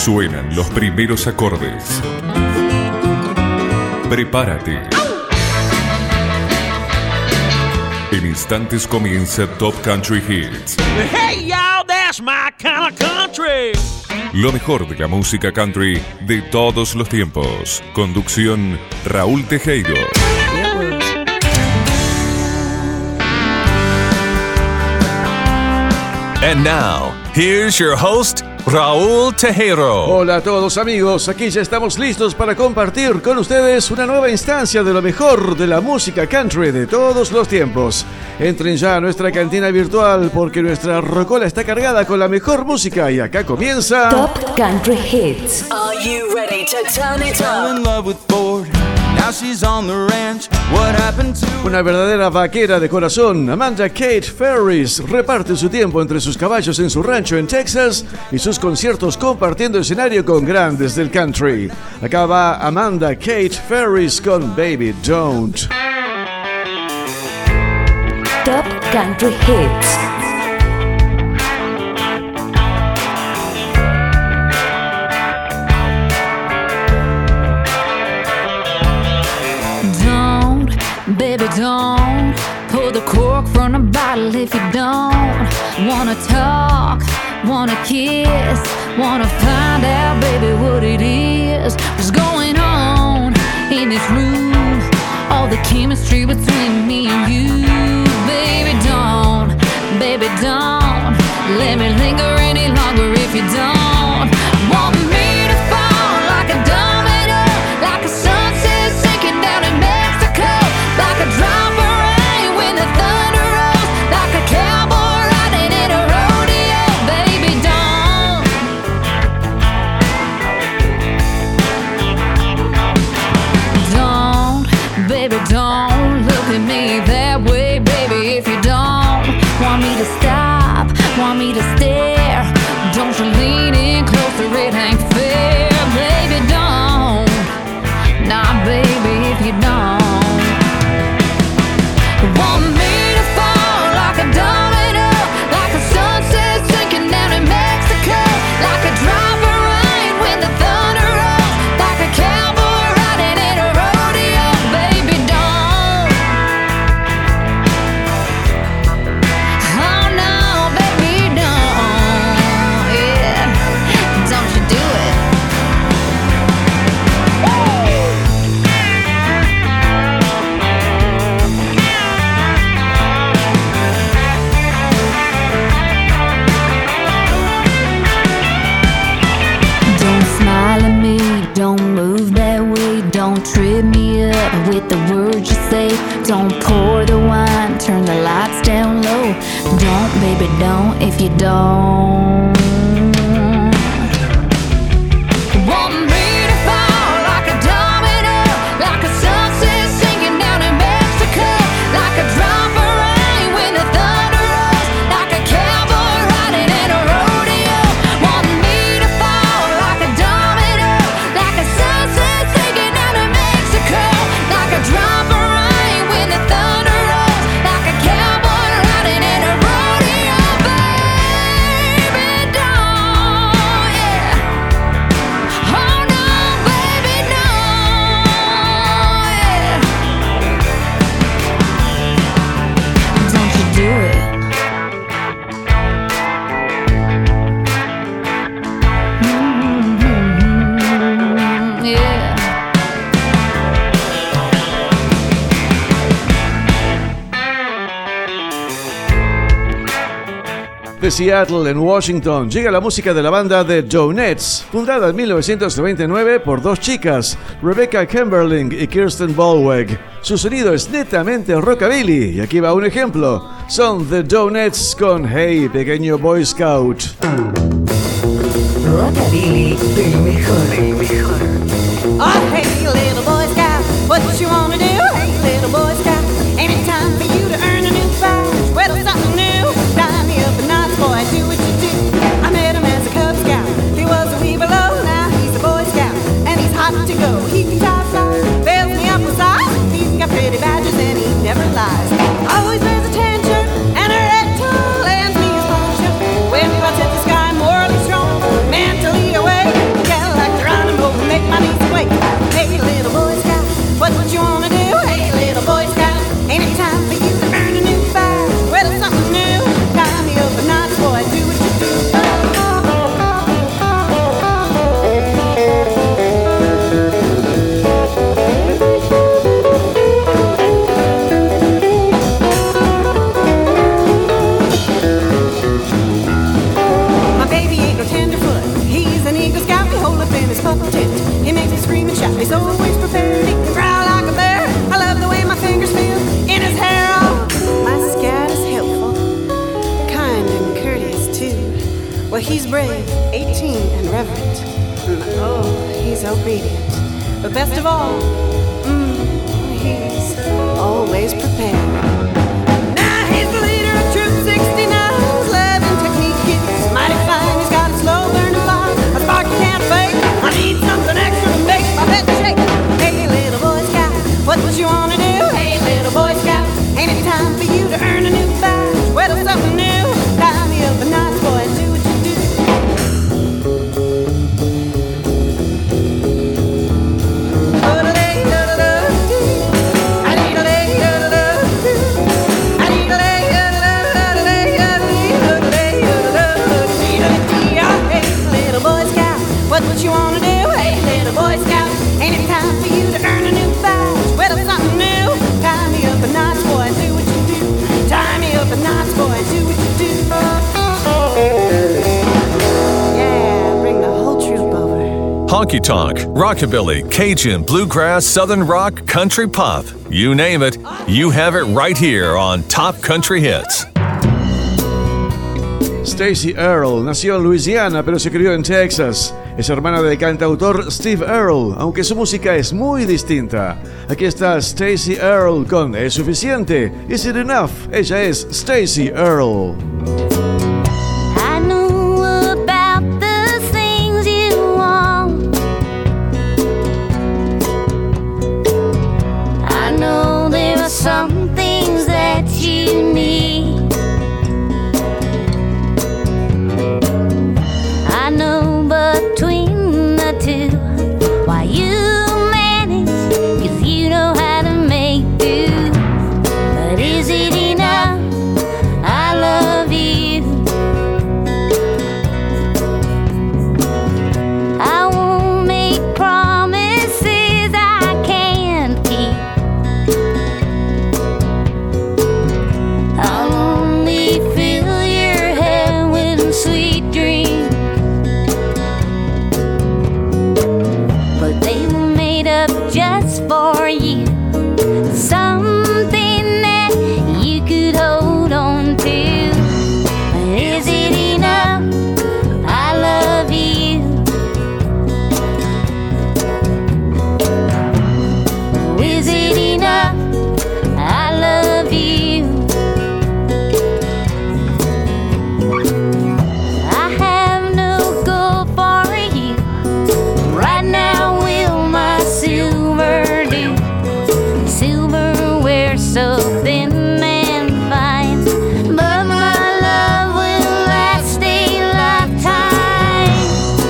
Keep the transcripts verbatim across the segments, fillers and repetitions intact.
Suenan los primeros acordes. Prepárate. En instantes comienza Top Country Hits. Hey y'all, that's my kind of country. Lo mejor de la música country de todos los tiempos. Conducción Raúl Tejero. And now, here's your host, Raúl Tejero. Hola a todos amigos, aquí ya estamos listos para compartir con ustedes una nueva instancia de lo mejor de la música country de todos los tiempos. Entren ya a nuestra cantina virtual porque nuestra rocola está cargada con la mejor música y acá comienza Top Country Hits. Are you ready to turn it up? In love with Ford. Now she's on the ranch. What happened to una verdadera vaquera de corazón. Amanda Kate Ferris reparte su tiempo entre sus caballos en su rancho en Texas y sus conciertos compartiendo escenario con grandes del country. Acá va Amanda Kate Ferris con Baby Don't. Top Country Hits. Baby, don't pull the cork from the bottle if you don't wanna talk, wanna kiss, wanna find out, baby, what it is. What's going on in this room? All the chemistry between me and you. Baby, don't, baby, don't let me linger any longer if you don't want me to fall like a domino, like a sunset sinking down in Mexico. Like a drop of rain when the thunder rolls, like a cowboy riding in a rodeo. Baby, don't. Don't, baby, don't look at me that way, baby. If you don't want me to stop, want me to stare, don't you lean in closer, it ain't fair. Baby, don't. Nah, baby, if you don't. Want me to fall like a domino, like a sunset sinking down in Mexico, like a drop of rain when the thunder rolls, like a cowboy riding in a rodeo. Baby, don't. Oh no, baby, don't. Yeah, don't you do it. Don't move that way, don't trip me up with the words you say. Don't pour the wine, turn the lights down low. Don't, baby, don't if you don't. Want me to fall like a domino, like a sunset sinking down in Mexico, like a drop of rain when the thunder rolls, like a cowboy riding in a rodeo. Want me to fall like a domino, like a sunset sinking down in Mexico, like a drop of rain when the thunder rolls, like a cowboy riding in a rodeo. Baby, don't, yeah. Oh no, baby, no, yeah. Don't you do it. Mm-hmm, yeah. De Seattle, en Washington, llega la música de la banda The Jonettes, fundada en mil novecientos noventa y nueve por dos chicas, Rebecca Kimberling y Kirsten Ballweg. Su sonido es netamente rockabilly, y aquí va un ejemplo. Son The Jonettes con Hey, Pequeño Boy Scout. Rockabilly del mejor, del mejor. Oh, hey, little Boy Scout, what you wanna do? Hey, little Boy Scout, ain't it time for you to earn a new badge? Well, something new, dial me up a notch, boy, do what you do. I met him as a Cub Scout, he was a wee below, now he's a Boy Scout, and he's hot to go. He can tie fire, fills me up with size, he's got pretty badges and he never lies. Always wears a tan shirt and a red tie, lands me his poncho. When he runs at the sky, morally strong, mentally awake. can shout. He's always prepared. He can growl like a bear. I love the way my fingers feel in his hair. Oh, my scout is helpful, kind and courteous too. Well, he's brave, eighteen, and reverent. And oh, he's obedient. But best of all, mm, he's always prepared. Now he's the leader of Troop sixty-nine. His love and technique is mighty fine. He's got a slow burning fire, a spark you can't fake. I need something extra to make my head shake. Hey, little Boy Scout, what would you wanna do? Hey, little Boy Scout, ain't it time for you to earn a new badge? Well, something new, tie me up a nice boy and do what you do. What would you wanna do? Hey, little Boy Scout, ain't it time for you to earn a new badge? Well, something new, tie me up a nice boy and do what you do. Tie me up a nice boy and do what you do. Yeah, bring the whole troop over. Honky tonk, rockabilly, Cajun, bluegrass, southern rock, country pop. You name it, you have it right here on Top Country Hits. Stacey Earle nació en Luisiana, pero se crió en Texas. Es hermana del cantautor Steve Earle, aunque su música es muy distinta. Aquí está Stacey Earle con Es Suficiente. Is It Enough? Ella es Stacey Earle. I know about the things you want. I know there are some things that you need. I know between the two why you manage, 'cause you know how to make do. But is it enough? I love you. I won't make promises I can't keep. I'll only fill your head with sweet dreams. They were made up just for you. Something that you could hold on to. But is it enough? I love you. Is it enough? I love you. I have no goal for you right now. Silver do, silverware so thin and fine, but my love will last a lifetime.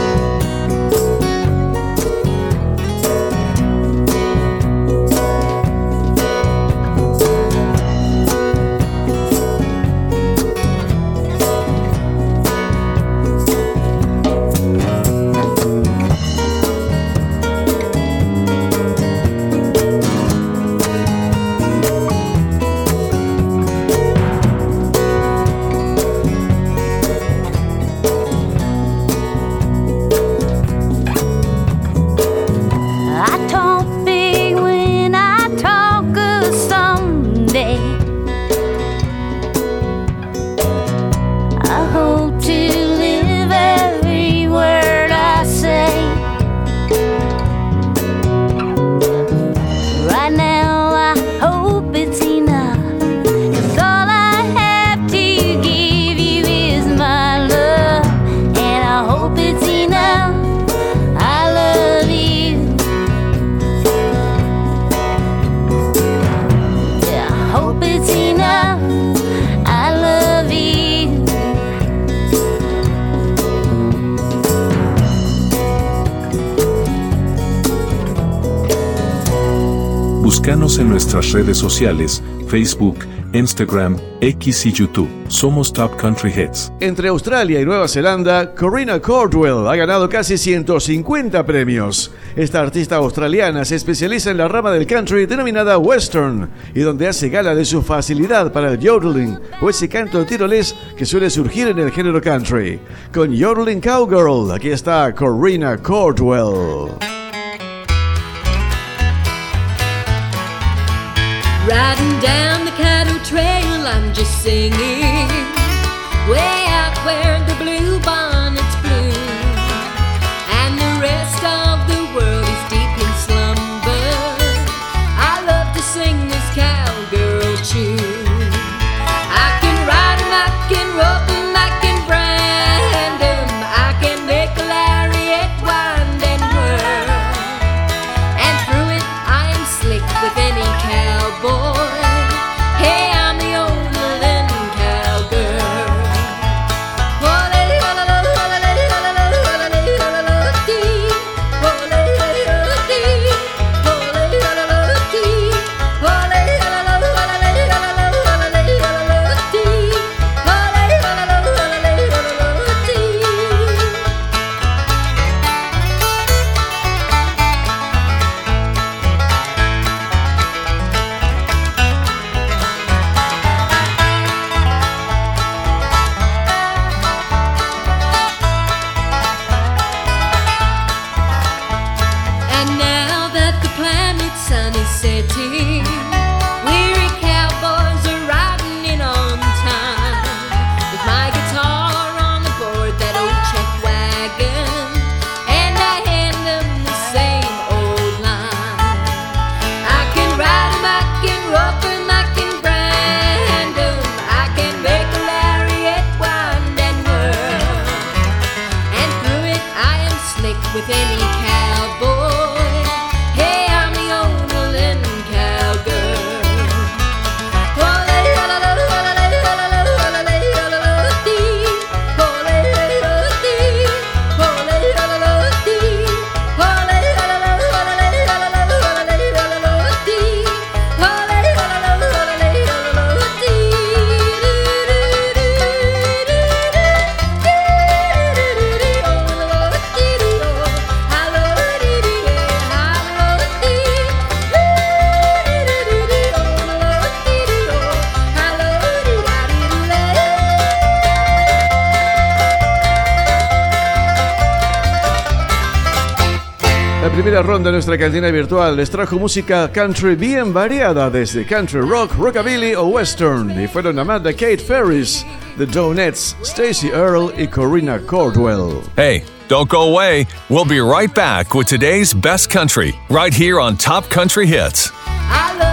Búscanos en nuestras redes sociales, Facebook, Instagram, X y YouTube. Somos Top Country Hits. Entre Australia y Nueva Zelanda, Corrina Cordwell ha ganado casi ciento cincuenta premios. Esta artista australiana se especializa en la rama del country denominada western y donde hace gala de su facilidad para el yodeling o ese canto tirolés que suele surgir en el género country. Con Yodeling Cowgirl, aquí está Corrina Cordwell. I'm just singing way out where the blue bonnets bloom, and the rest of the world is deep in slumber. I love to sing this cowgirl tune. I can ride 'em, I can rope 'em, I can brand 'em, I can make a lariat wind and whirl, and through it I am slick with any cowboy. Hey, I'm the Omaha cowgirl. And now that the planet's sun is setting, weary cowboys are riding in on time. With my guitar on the board, that old check wagon, and I hand them the same old line. I can ride 'em, I can rope 'em, I can brand 'em, I can make a lariat wind and whirl, and through it I am slick with any cowboy. Hey, I'm the Omaha cowgirl. La primera ronda de nuestra cantina virtual les trajo música country bien variada, desde country rock, rockabilly o western, y fueron Amanda Kate Ferris, The Donettes, Stacey Earle y Corrina Cordwell. Hey, don't go away. We'll be right back with today's best country, right here on Top Country Hits. I love